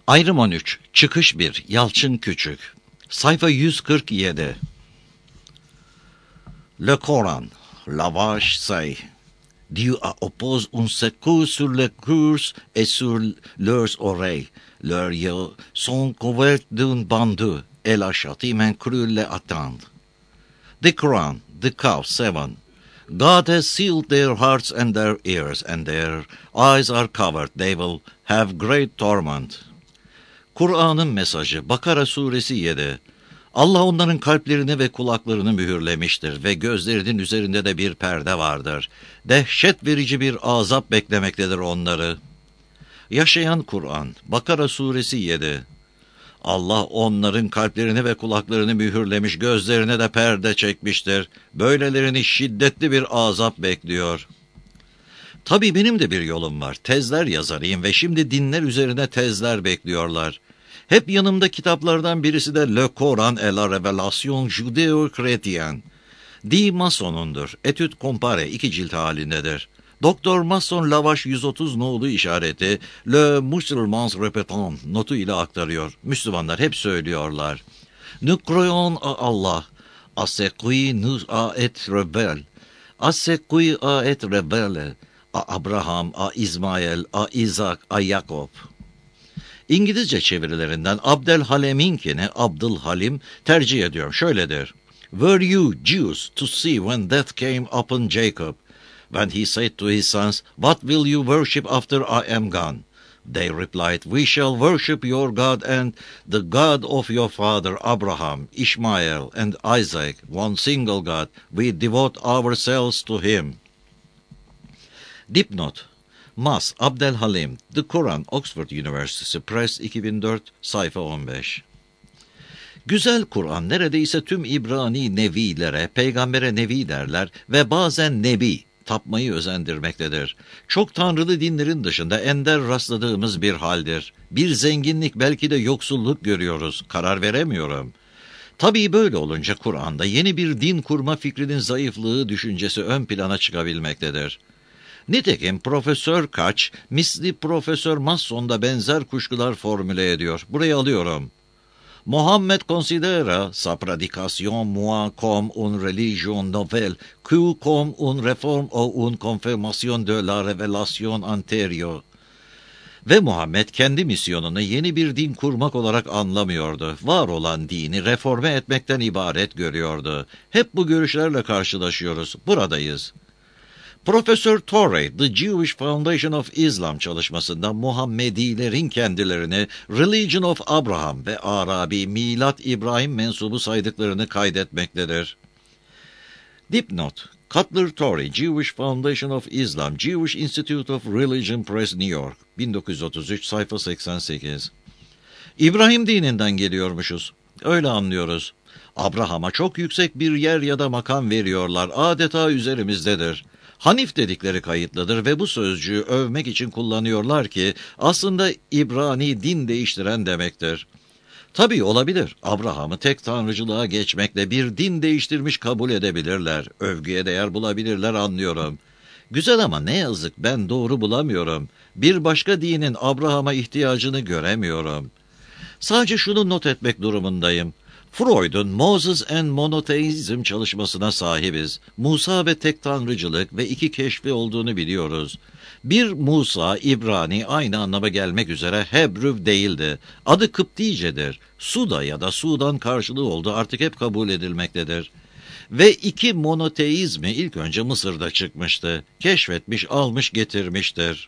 Ayrım 13, Çıkış 1, Yalçın Küçük. Sayfa 147. Le Coran, Lavache say. Dieu a oppose un secours sur les cours et sur leurs oreilles. Leurs yeux sont couverts d'un bandeau, et la châtiment cruel les attend. The Quran, the Kahf 7. God has sealed their hearts and their ears, and their eyes are covered. They will have great torment. Kur'an'ın mesajı, Bakara suresi 7. Allah onların kalplerini ve kulaklarını mühürlemiştir ve gözlerinin üzerinde de bir perde vardır. Dehşet verici bir azap beklemektedir onları. Yaşayan Kur'an, Bakara suresi 7. Allah onların kalplerini ve kulaklarını mühürlemiş, gözlerine de perde çekmiştir. Böylelerini şiddetli bir azap bekliyor. Tabii benim de bir yolum var. Tezler yazarıyım ve şimdi dinler üzerine tezler bekliyorlar. Hep yanımda kitaplardan birisi de Le Coran et la Révélation Judéo-Chrétienne. Di Masson'undur. Etüt Compare 2 cilt halindedir. Doktor Masson Lavache 130 nolu işareti Le Musulmans Repetant notu ile aktarıyor. Müslümanlar hep söylüyorlar. Nous croyons à Allah, à ce qui nous a été révélé, à ce qui a été révélé, à Abraham, à İsmail, à Isaac, à Yakob. İngilizce çevirilerinden Abdelhalim'inkini Abdülhalim tercih ediyorum. Şöyledir. Were you Jews to see when death came upon Jacob? When he said to his sons, what will you worship after I am gone? They replied, we shall worship your God and the God of your father Abraham, Ishmael, and Isaac, one single God. We devote ourselves to him. Dipnot. Mas, Abdelhalim, The Quran, Oxford University Press, 2004, sayfa 15. Güzel Kur'an neredeyse tüm İbrani nevilere, peygambere nevi derler ve bazen nebi, tapmayı özendirmektedir. Çok tanrılı dinlerin dışında ender rastladığımız bir haldir. Bir zenginlik, belki de yoksulluk görüyoruz, karar veremiyorum. Tabii böyle olunca Kur'an'da yeni bir din kurma fikrinin zayıflığı düşüncesi ön plana çıkabilmektedir. Nitekim Profesör Kaç, misli Profesör Masson'da benzer kuşkular formüle ediyor. Buraya alıyorum. Mohammed considera sa prédication moins comme une religion nouvelle que comme une réforme ou une confirmation de la révélation antérieure. Ve Muhammed kendi misyonunu yeni bir din kurmak olarak anlamıyordu. Var olan dini reforme etmekten ibaret görüyordu. Hep bu görüşlerle karşılaşıyoruz. Buradayız. Profesör Torrey, The Jewish Foundation of Islam çalışmasında Muhammedilerin kendilerini Religion of Abraham ve Arabi Milat İbrahim mensubu saydıklarını kaydetmektedir. Dipnot, Cutler Torrey, Jewish Foundation of Islam, Jewish Institute of Religion Press, New York, 1933, sayfa 88. İbrahim dininden geliyormuşuz. Öyle anlıyoruz. Abraham'a çok yüksek bir yer ya da makam veriyorlar. Adeta üzerimizdedir. Hanif dedikleri kayıtlıdır ve bu sözcüğü övmek için kullanıyorlar ki aslında İbrani din değiştiren demektir. Tabii olabilir. Abraham'ı tek tanrıcılığa geçmekle bir din değiştirmiş kabul edebilirler. Övgüye değer bulabilirler, anlıyorum. Güzel ama ne yazık ben doğru bulamıyorum. Bir başka dinin Abraham'a ihtiyacını göremiyorum. Sadece şunu not etmek durumundayım. Freud'un Moses and Monotheism çalışmasına sahibiz. Musa ve tek tanrıcılık ve iki keşfi olduğunu biliyoruz. Bir Musa, İbrani aynı anlama gelmek üzere Hebrew değildi. Adı Kıptice'dir. Suda ya da Sudan karşılığı oldu, artık hep kabul edilmektedir. Ve iki monoteizmi ilk önce Mısır'da çıkmıştı. Keşfetmiş, almış, getirmiştir.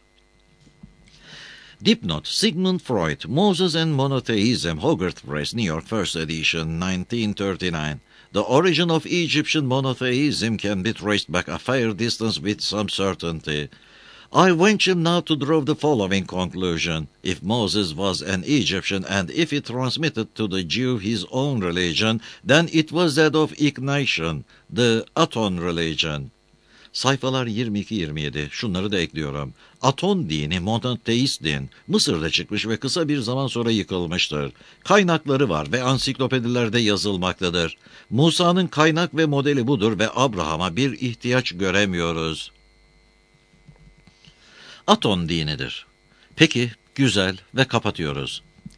Dipnot, Sigmund Freud, Moses and Monotheism, Hogarth Press, New York, First Edition, 1939. The origin of Egyptian monotheism can be traced back a fair distance with some certainty. I venture now to draw the following conclusion. If Moses was an Egyptian and if he transmitted to the Jew his own religion, then it was that of Ignatian, the Aton religion. Sayfalar 22-27. Şunları da ekliyorum. Aton dini monoteist din. Mısır'da çıkmış ve kısa bir zaman sonra yıkılmıştır. Kaynakları var ve ansiklopedilerde yazılmaktadır. Musa'nın kaynak ve modeli budur ve Abraham'a bir ihtiyaç göremiyoruz. Aton dinidir. Peki, güzel ve kapatıyoruz.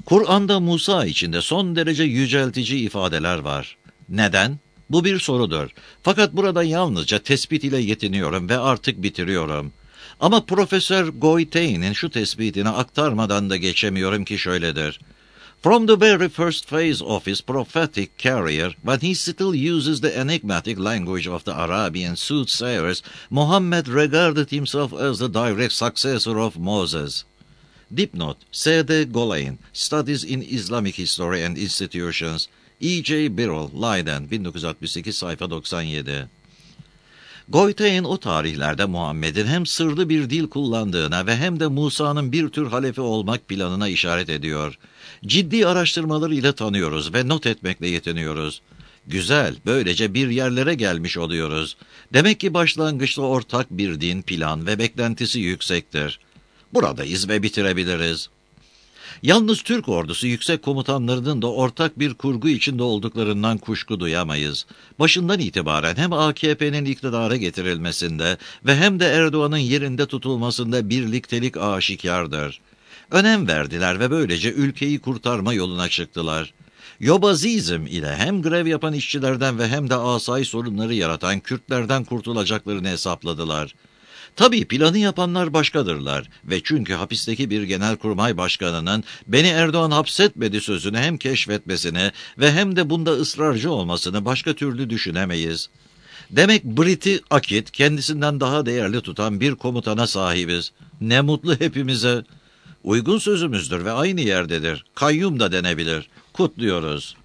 Kur'an'da Musa içinde son derece yüceltici ifadeler var. Neden? Bu bir sorudur. Fakat burada yalnızca tespit ile yetiniyorum ve artık bitiriyorum. Ama Profesör Goethe'nin şu tespitini aktarmadan da geçemiyorum ki şöyledir. From the very first phase of his prophetic career, when he still uses the enigmatic language of the Arabian soothsayers, Muhammad regarded himself as the direct successor of Moses. Dipnot, S.D. Golain, Studies in Islamic History and Institutions, E.J. Birrell, Leiden, 1968, sayfa 97. Goethe o tarihlerde Muhammed'in hem sırlı bir dil kullandığına ve hem de Musa'nın bir tür halefi olmak planına işaret ediyor. Ciddi araştırmalar ile tanıyoruz ve not etmekle yetiniyoruz. Güzel, böylece bir yerlere gelmiş oluyoruz. Demek ki başlangıçta ortak bir din, plan ve beklentisi yüksektir. Buradayız ve bitirebiliriz. Yalnız Türk ordusu yüksek komutanlarının da ortak bir kurgu içinde olduklarından kuşku duyamayız. Başından itibaren hem AKP'nin iktidara getirilmesinde ve hem de Erdoğan'ın yerinde tutulmasında birliktelik aşikardır. Önem verdiler ve böylece ülkeyi kurtarma yoluna çıktılar. Yobazizm ile hem grev yapan işçilerden ve hem de asayiş sorunları yaratan Kürtlerden kurtulacaklarını hesapladılar. Tabii planı yapanlar başkadırlar ve çünkü hapisteki bir genelkurmay başkanının beni Erdoğan hapsetmedi sözünü hem keşfetmesini ve hem de bunda ısrarcı olmasını başka türlü düşünemeyiz. Demek Brit'i akit kendisinden daha değerli tutan bir komutana sahibiz. Ne mutlu hepimize. Uygun sözümüzdür ve aynı yerdedir. Kayyum da denebilir. Kutluyoruz.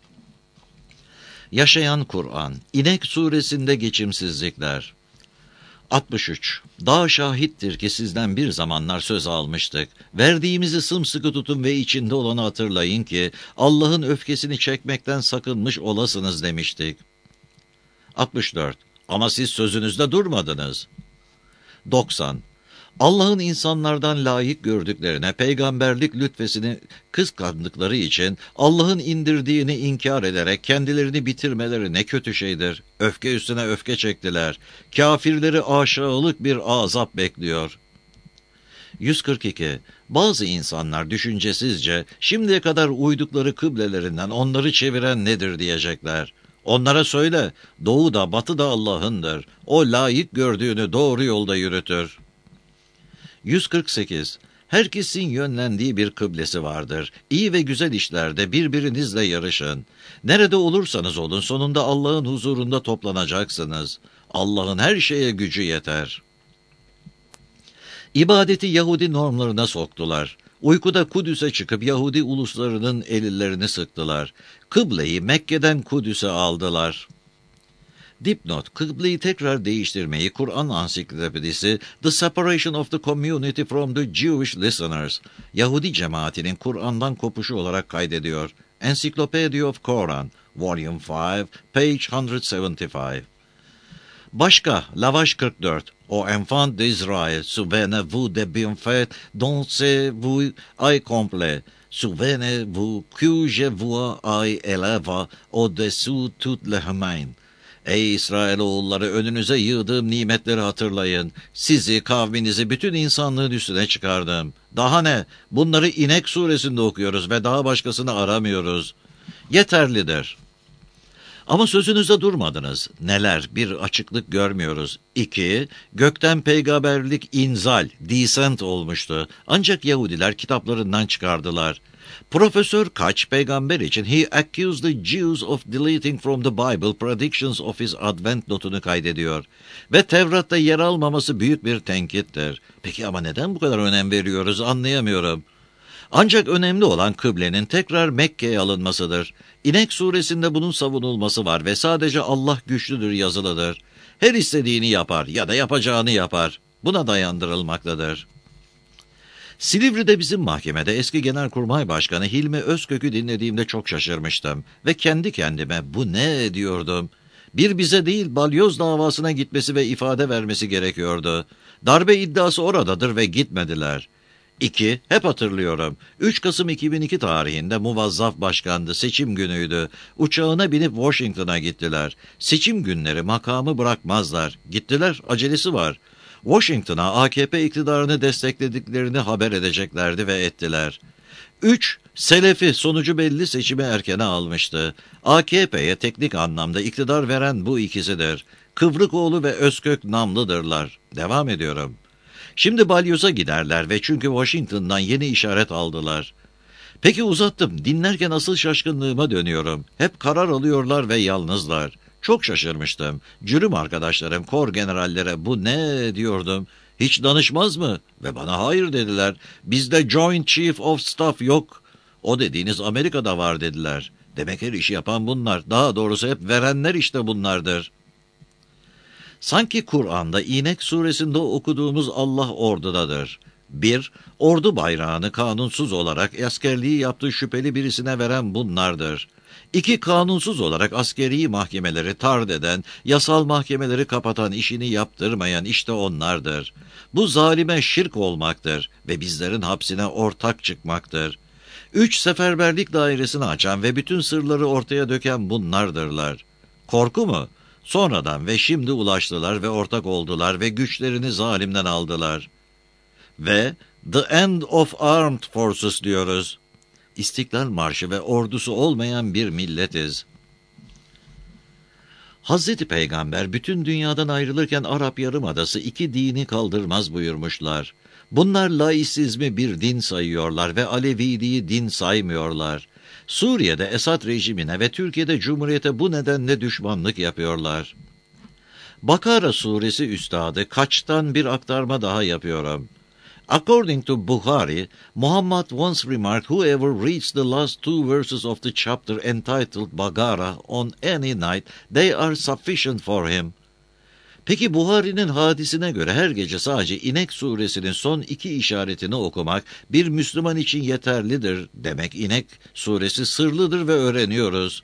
Yaşayan Kur'an. İnek suresinde geçimsizlikler. 63. Dağ şahittir ki sizden bir zamanlar söz almıştık. Verdiğimizi sımsıkı tutun ve içinde olanı hatırlayın ki Allah'ın öfkesini çekmekten sakınmış olasınız demiştik. 64. Ama siz sözünüzde durmadınız. 90. Allah'ın insanlardan layık gördüklerine peygamberlik lütfesini kıskandıkları için Allah'ın indirdiğini inkar ederek kendilerini bitirmeleri ne kötü şeydir. Öfke üstüne öfke çektiler. Kafirleri aşağılık bir azap bekliyor. 142. Bazı insanlar düşüncesizce şimdiye kadar uydukları kıblelerinden onları çeviren nedir diyecekler. Onlara söyle, doğu da batı da Allah'ındır. O layık gördüğünü doğru yolda yürütür. 148. Herkesin yönlendiği bir kıblesi vardır. İyi ve güzel işlerde birbirinizle yarışın. Nerede olursanız olun sonunda Allah'ın huzurunda toplanacaksınız. Allah'ın her şeye gücü yeter. İbadeti Yahudi normlarına soktular. Uykuda Kudüs'e çıkıp Yahudi uluslarının ellerini sıktılar. Kıbleyi Mekke'den Kudüs'e aldılar. Dipnot, kıbleyi tekrar değiştirmeyi Kur'an Ansiklopedisi The Separation of the Community from the Jewish Listeners, Yahudi cemaatinin Kur'an'dan kopuşu olarak kaydediyor. Encyclopedia of Quran, Volume 5, page 175. Başka, Lavaş 44. O enfant d'Israël, souvenez-vous des bienfaits dont c'est vous ai complet. Souvenez-vous que je vous ai élève au-dessous toutes les humains. Ey İsrailoğulları, önünüze yığdığım nimetleri hatırlayın. Sizi, kavminizi, bütün insanlığın üstüne çıkardım. Daha ne? Bunları İnek suresinde okuyoruz ve daha başkasını aramıyoruz. Yeterlidir. Ama sözünüzde durmadınız. Neler? Bir açıklık görmüyoruz. 2. Gökten peygamberlik inzal, descent olmuştu. Ancak Yahudiler kitaplarından çıkardılar. Profesör Kaç, peygamber için he accused the Jews of deleting from the Bible predictions of his advent notunu kaydediyor. Ve Tevrat'ta yer almaması büyük bir tenkittir. Peki ama neden bu kadar önem veriyoruz anlayamıyorum. Ancak önemli olan kıblenin tekrar Mekke'ye alınmasıdır. İnek suresinde bunun savunulması var ve sadece Allah güçlüdür yazılıdır. Her istediğini yapar ya da yapacağını yapar. Buna dayandırılmaktadır. Silivri'de bizim mahkemede eski Genelkurmay Başkanı Hilmi Özkök'ü dinlediğimde çok şaşırmıştım. Ve kendi kendime bu ne diyordum. Bir bize değil balyoz davasına gitmesi ve ifade vermesi gerekiyordu. Darbe iddiası oradadır ve gitmediler. 2. Hep hatırlıyorum. 3 Kasım 2002 tarihinde muvazzaf başkandı, seçim günüydü. Uçağına binip Washington'a gittiler. Seçim günleri makamı bırakmazlar. Gittiler, acelesi var. Washington'a AKP iktidarını desteklediklerini haber edeceklerdi ve ettiler. 3. Selefi sonucu belli seçimi erkene almıştı. AKP'ye teknik anlamda iktidar veren bu ikisidir. Kıvrıkoğlu ve Özkök namlıdırlar. Devam ediyorum. Şimdi balyoza giderler ve çünkü Washington'dan yeni işaret aldılar. Peki uzattım. Dinlerken asıl şaşkınlığıma dönüyorum. Hep karar alıyorlar ve yalnızlar. Çok şaşırmıştım. Cürüm arkadaşlarım, kor generallere bu ne diyordum. Hiç danışmaz mı? Ve bana hayır dediler. Bizde Joint Chief of Staff yok. O dediğiniz Amerika'da var dediler. Demek her işi yapan bunlar. Daha doğrusu hep verenler işte bunlardır. Sanki Kur'an'da İnek suresinde okuduğumuz Allah ordudadır. 1. Ordu bayrağını kanunsuz olarak askerliği yaptığı şüpheli birisine veren bunlardır. 2. Kanunsuz olarak askeri mahkemeleri tard eden, yasal mahkemeleri kapatan, işini yaptırmayan işte onlardır. Bu zalime şirk olmaktır ve bizlerin hapsine ortak çıkmaktır. 3. Seferberlik dairesini açan ve bütün sırları ortaya döken bunlardırlar. Korku mu? Sonradan ve şimdi ulaştılar ve ortak oldular ve güçlerini zalimden aldılar. Ve The End of Armed Forces diyoruz. İstiklal Marşı ve ordusu olmayan bir milletiz. Hazreti Peygamber bütün dünyadan ayrılırken Arap Yarımadası 2 dini kaldırmaz buyurmuşlar. Bunlar laisizmi bir din sayıyorlar ve Aleviliği din saymıyorlar. Suriye'de Esad rejimine ve Türkiye'de Cumhuriyet'e bu nedenle düşmanlık yapıyorlar. Bakara suresi üstadı kaçtan bir aktarma daha yapıyorum. According to Bukhari, Muhammad once remarked, whoever reads the last 2 verses of the chapter entitled Bagara on any night, they are sufficient for him. Peki Buhari'nin hadisine göre her gece sadece İnek suresinin son 2 işaretini okumak bir Müslüman için yeterlidir. Demek İnek suresi sırlıdır ve öğreniyoruz.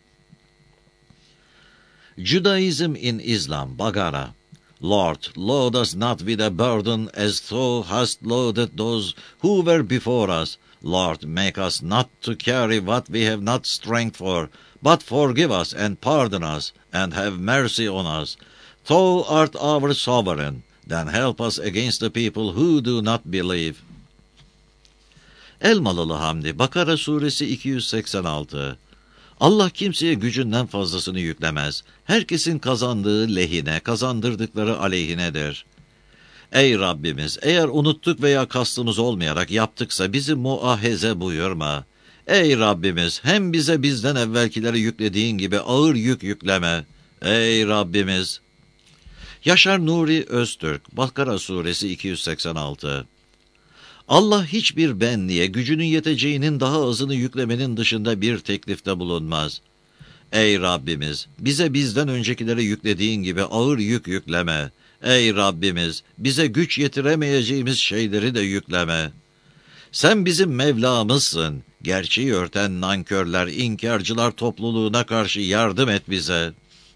Judaism in Islam, Bagara. Lord, load us not with a burden as thou hast loaded those who were before us. Lord, make us not to carry what we have not strength for, but forgive us and pardon us, and have mercy on us. Thou art our sovereign, then help us against the people who do not believe. Elmalılı Hamdi, Bakara suresi 286. Allah kimseye gücünden fazlasını yüklemez. Herkesin kazandığı lehine, kazandırdıkları aleyhinedir. Ey Rabbimiz, eğer unuttuk veya kastımız olmayarak yaptıksa bizi muahize buyurma. Ey Rabbimiz, hem bize bizden evvelkileri yüklediğin gibi ağır yük yükleme. Ey Rabbimiz. Yaşar Nuri Öztürk, Bakara suresi 286. Allah hiçbir benliğe gücünün yeteceğinin daha azını yüklemenin dışında bir teklifte bulunmaz. Ey Rabbimiz, bize bizden öncekileri yüklediğin gibi ağır yük yükleme. Ey Rabbimiz, bize güç yetiremeyeceğimiz şeyleri de yükleme. Sen bizim Mevlamızsın. Gerçeği örten nankörler, inkarcılar topluluğuna karşı yardım et bize.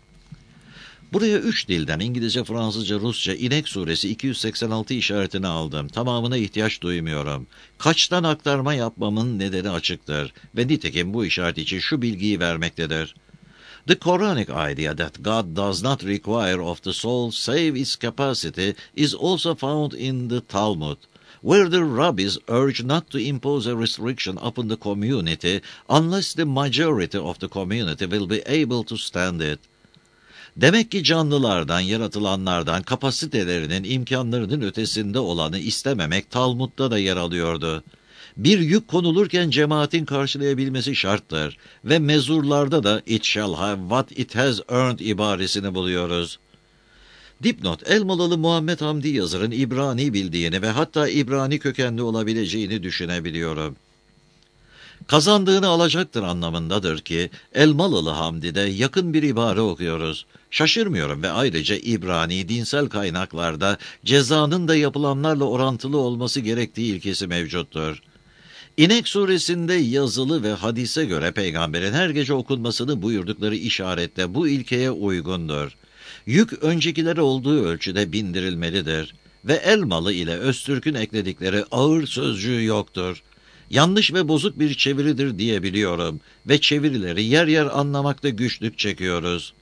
Buraya 3 dilden İngilizce, Fransızca, Rusça İnek suresi 286 işaretini aldım. Tamamına ihtiyaç duymuyorum. Kaçtan aktarma yapmamın nedeni açıktır. Ve nitekim bu işaret için şu bilgiyi vermektedir. The Quranic idea that God does not require of the soul save its capacity is also found in the Talmud, where the rabbis urge not to impose a restriction upon the community unless the majority of the community will be able to stand it. Demek ki canlılardan, yaratılanlardan kapasitelerinin, imkanlarının ötesinde olanı istememek Talmud'da da yer alıyordu. Bir yük konulurken cemaatin karşılayabilmesi şarttır ve mezurlarda da "it shall have what it has earned" ibaresini buluyoruz. Dipnot, Elmalılı Muhammed Hamdi yazarın İbrani bildiğini ve hatta İbrani kökenli olabileceğini düşünebiliyorum. Kazandığını alacaktır anlamındadır ki Elmalılı Hamdi'de yakın bir ibare okuyoruz. Şaşırmıyorum ve ayrıca İbrani dinsel kaynaklarda cezanın da yapılanlarla orantılı olması gerektiği ilkesi mevcuttur. İnek suresinde yazılı ve hadise göre peygamberin her gece okunmasını buyurdukları işaretle bu ilkeye uygundur. Yük öncekilere olduğu ölçüde bindirilmelidir ve Elmalı ile Öztürk'ün ekledikleri ağır sözcüğü yoktur. Yanlış ve bozuk bir çeviridir diyebiliyorum ve çevirileri yer yer anlamakta güçlük çekiyoruz.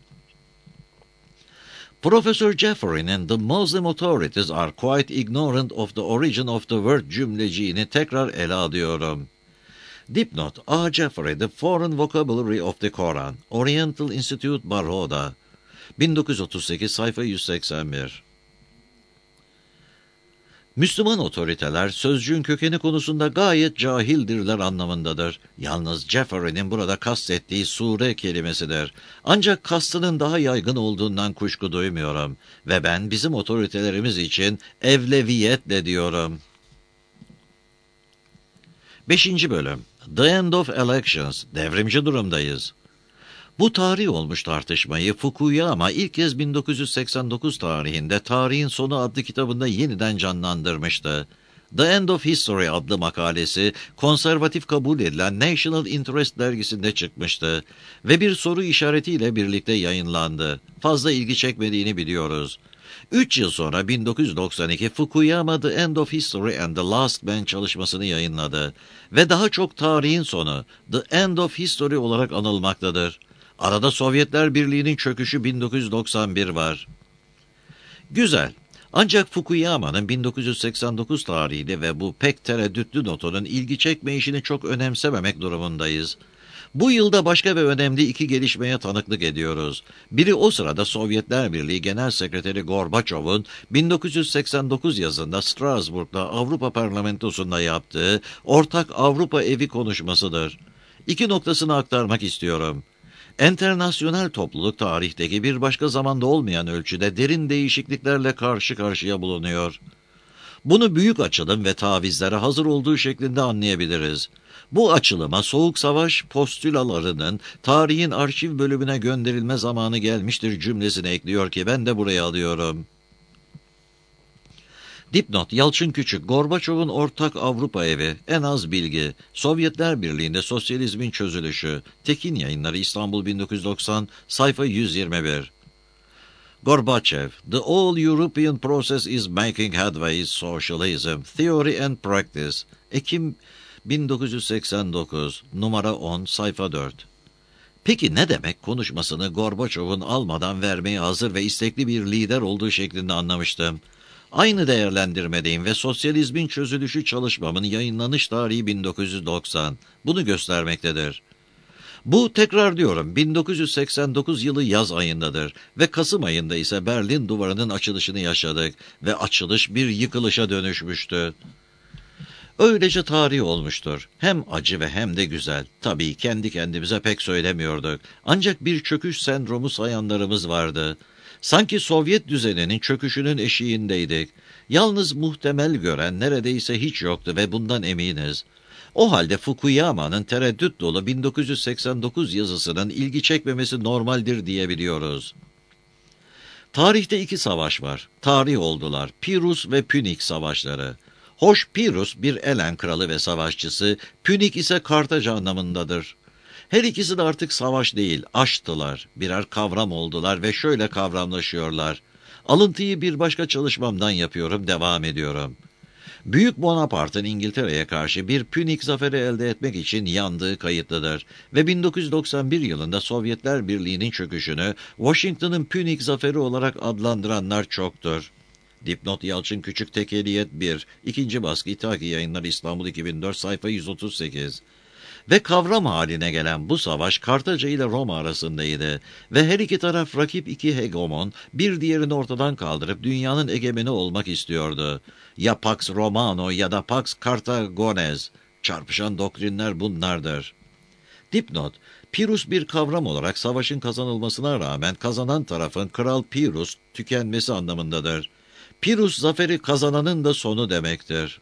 Professor Jeffrey'nin "The Muslim authorities are quite ignorant of the origin of the word" cümleciğini tekrar ele alıyorum. Dipnot: A. Jeffrey, The Foreign Vocabulary of the Koran, Oriental Institute, Baroda, 1938, sayfa 181. Müslüman otoriteler sözcüğün kökeni konusunda gayet cahildirler anlamındadır. Yalnız Jeffrey'nin burada kastettiği sure kelimesidir. Ancak kastının daha yaygın olduğundan kuşku duymuyorum. Ve ben bizim otoritelerimiz için evleviyetle diyorum. 5. Bölüm. The End of Elections. Devrimci durumdayız. Bu tarih olmuş tartışmayı Fukuyama ilk kez 1989 tarihinde Tarihin Sonu adlı kitabında yeniden canlandırmıştı. The End of History adlı makalesi konservatif kabul edilen National Interest dergisinde çıkmıştı ve bir soru işaretiyle birlikte yayınlandı. Fazla ilgi çekmediğini biliyoruz. 3 yıl sonra 1992 Fukuyama The End of History and the Last Man çalışmasını yayınladı ve daha çok Tarihin Sonu, The End of History olarak anılmaktadır. Arada Sovyetler Birliği'nin çöküşü 1991 var. Güzel. Ancak Fukuyama'nın 1989 tarihli ve bu pek tereddütlü notunun ilgi çekmeyişini çok önemsememek durumundayız. Bu yılda başka ve önemli iki gelişmeye tanıklık ediyoruz. Biri o sırada Sovyetler Birliği Genel Sekreteri Gorbaçov'un 1989 yazında Strasbourg'da Avrupa Parlamentosu'nda yaptığı Ortak Avrupa Evi konuşmasıdır. İki noktasını aktarmak istiyorum. Enternasyonel topluluk tarihteki bir başka zamanda olmayan ölçüde derin değişikliklerle karşı karşıya bulunuyor. Bunu büyük açılım ve tavizlere hazır olduğu şeklinde anlayabiliriz. Bu açılıma Soğuk Savaş postülalarının tarihin arşiv bölümüne gönderilme zamanı gelmiştir cümlesini ekliyor ki ben de buraya alıyorum. Dipnot: Yalçın Küçük, Gorbaçov'un Ortak Avrupa Evi, en az bilgi, Sovyetler Birliği'nde sosyalizmin çözülüşü, Tekin Yayınları, İstanbul 1990, sayfa 121. Gorbachev: The All-European Process is Making Headway, Socialism, Theory and Practice, Ekim 1989, numara 10, sayfa 4. Peki ne demek konuşmasını Gorbaçov'un almadan vermeye hazır ve istekli bir lider olduğu şeklinde anlamıştım. Aynı değerlendirmedeyim ve sosyalizmin çözülüşü çalışmamın yayınlanış tarihi 1990. Bunu göstermektedir. Bu, tekrar diyorum, 1989 yılı yaz ayındadır ve Kasım ayında ise Berlin Duvarı'nın açılışını yaşadık ve açılış bir yıkılışa dönüşmüştü. Öylece tarih olmuştur. Hem acı ve hem de güzel. Tabii kendi kendimize pek söylemiyorduk. Ancak bir çöküş sendromu sayanlarımız vardı. Sanki Sovyet düzeninin çöküşünün eşiğindeydik. Yalnız muhtemel gören neredeyse hiç yoktu ve bundan eminiz. O halde Fukuyama'nın tereddüt dolu 1989 yazısının ilgi çekmemesi normaldir diyebiliyoruz. Tarihte iki savaş var. Tarih oldular. Pirus ve Pünik savaşları. Hoş Pirus bir Elen kralı ve savaşçısı, Pünik ise Kartaca anlamındadır. Her ikisi de artık savaş değil, aşktılar, birer kavram oldular ve şöyle kavramlaşıyorlar. Alıntıyı bir başka çalışmamdan yapıyorum, devam ediyorum. Büyük Bonaparte'ın İngiltere'ye karşı bir Pünik zaferi elde etmek için yandığı kayıtlıdır ve 1991 yılında Sovyetler Birliği'nin çöküşünü Washington'ın Pünik zaferi olarak adlandıranlar çoktur. Dipnot: Yalçın Küçük, Tekeliyet 1, 2. baskı, İthaki Yayınları, İstanbul 2004, sayfa 138. Ve kavram haline gelen bu savaş Kartaca ile Roma arasındaydı ve her iki taraf rakip iki hegemon bir diğerini ortadan kaldırıp dünyanın egemeni olmak istiyordu. Ya Pax Romano ya da Pax Cartagonese. Çarpışan doktrinler bunlardır. Dipnot: Pirus bir kavram olarak savaşın kazanılmasına rağmen kazanan tarafın Kral Pirus tükenmesi anlamındadır. Pirus zaferi kazananın da sonu demektir.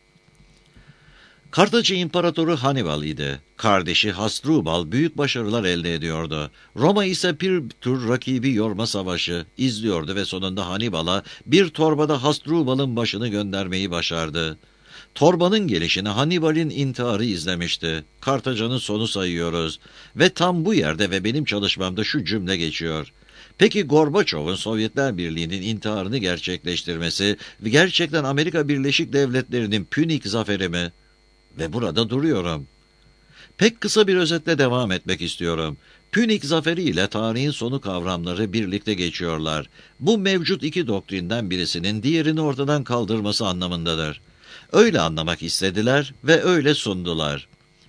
Kartaca İmparatoru Hannibal idi. Kardeşi Hasdrubal büyük başarılar elde ediyordu. Roma ise bir tür rakibi yorma savaşı izliyordu ve sonunda Hannibal'a bir torbada Hasdrubal'ın başını göndermeyi başardı. Torbanın gelişini Hannibal'in intiharı izlemişti. Kartaca'nın sonu sayıyoruz. Ve tam bu yerde ve benim çalışmamda şu cümle geçiyor. Peki Gorbaçov'un Sovyetler Birliği'nin intiharını gerçekleştirmesi ve gerçekten Amerika Birleşik Devletleri'nin Pünik zaferi mi? Ve burada duruyorum. Pek kısa bir özetle devam etmek istiyorum. Pünik zaferi ile tarihin sonu kavramları birlikte geçiyorlar. Bu mevcut iki doktrinden birisinin diğerini ortadan kaldırması anlamındadır. Öyle anlamak istediler ve öyle sundular.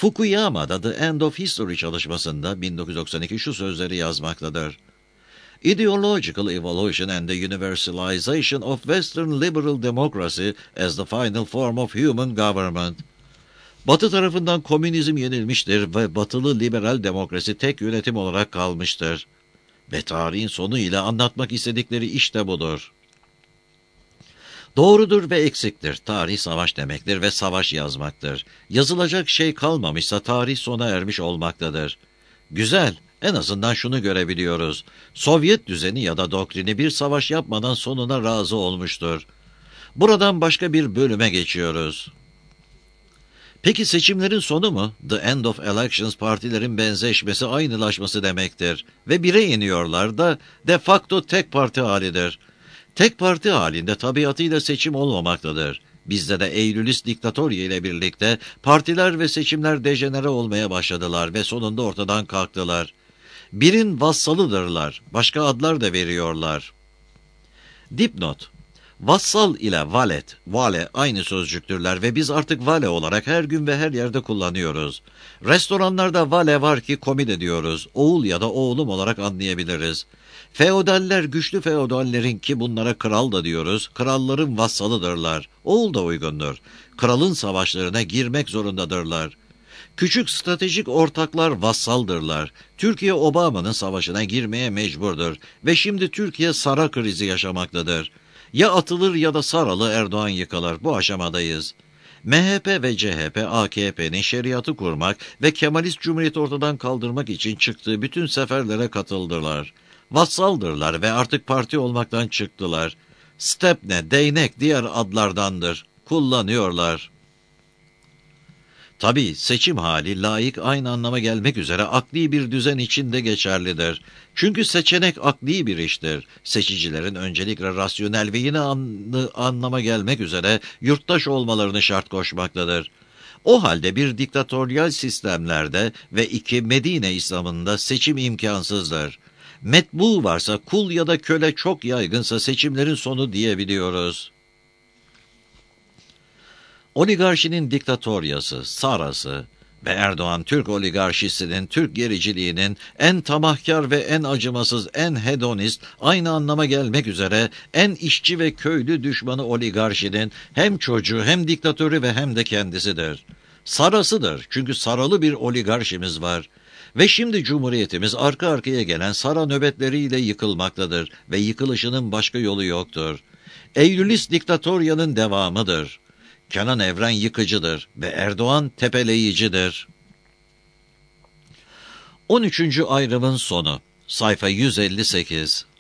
Fukuyama The End of History çalışmasında 1992 şu sözleri yazmaktadır. Ideological evolution and the universalization of Western liberal democracy as the final form of human government. Batı tarafından komünizm yenilmiştir ve batılı liberal demokrasi tek yönetim olarak kalmıştır. Ve tarihin sonu ile anlatmak istedikleri işte budur. Doğrudur ve eksiktir. Tarih savaş demektir ve savaş yazmaktır. Yazılacak şey kalmamışsa tarih sona ermiş olmaktadır. Güzel, en azından şunu görebiliyoruz. Sovyet düzeni ya da doktrini bir savaş yapmadan sonuna razı olmuştur. Buradan başka bir bölüme geçiyoruz. Peki seçimlerin sonu mu? The end of elections partilerin benzeşmesi, aynılaşması demektir. Ve bire iniyorlar da de facto tek parti halidir. Tek parti halinde tabiatıyla seçim olmamaktadır. Bizde de Eylülist diktatorya ile birlikte partiler ve seçimler dejenere olmaya başladılar ve sonunda ortadan kalktılar. Birin vassalıdırlar, başka adlar da veriyorlar. Dipnot: vassal ile valet, vale aynı sözcüktürler ve biz artık vale olarak her gün ve her yerde kullanıyoruz. Restoranlarda vale var ki komide diyoruz, oğul ya da oğlum olarak anlayabiliriz. Feodaller güçlü feodallerin ki bunlara kral da diyoruz, kralların vassalıdırlar. Oğul da uygundur. Kralın savaşlarına girmek zorundadırlar. Küçük stratejik ortaklar vassaldırlar. Türkiye Obama'nın savaşına girmeye mecburdur ve şimdi Türkiye Sara krizi yaşamaktadır. Ya atılır ya da Saralı Erdoğan yıkılır. Bu aşamadayız. MHP ve CHP, AKP'nin şeriatı kurmak ve Kemalist Cumhuriyeti ortadan kaldırmak için çıktığı bütün seferlere katıldılar. Vassaldırlar ve artık parti olmaktan çıktılar. Stepne, değnek diğer adlardandır. Kullanıyorlar. Tabii seçim hali layık aynı anlama gelmek üzere akli bir düzen içinde geçerlidir. Çünkü seçenek akli bir iştir. Seçicilerin öncelikle rasyonel ve yine anlama gelmek üzere yurttaş olmalarını şart koşmaktadır. O halde bir diktatöryal sistemlerde ve iki Medine İslam'ında seçim imkansızdır. Metbu varsa, kul ya da köle çok yaygınsa seçimlerin sonu diyebiliyoruz. Oligarşinin diktatoryası, Sarası ve Erdoğan Türk oligarşisinin, Türk gericiliğinin en tamahkar ve en acımasız, en hedonist, aynı anlama gelmek üzere en işçi ve köylü düşmanı oligarşinin hem çocuğu hem diktatörü ve hem de kendisidir. Sarasıdır çünkü Saralı bir oligarşimiz var. Ve şimdi Cumhuriyetimiz arka arkaya gelen Sara nöbetleriyle yıkılmaktadır ve yıkılışının başka yolu yoktur. Eylülist diktatoryanın devamıdır. Kenan Evren yıkıcıdır ve Erdoğan tepeleyicidir. 13. ayrımın sonu. Sayfa 158.